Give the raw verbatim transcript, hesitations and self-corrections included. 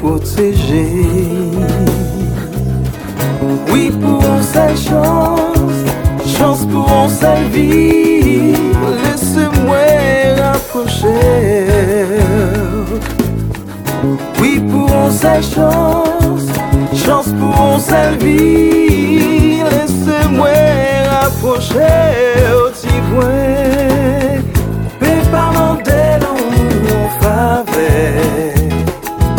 protéger. Oui, pour une seule chance, chance pour une seule vie, laisse-moi rapprocher. Oui, pour une seule chance, chance pour une seule vie, laisse-moi rapprocher. Oh, t'y vois.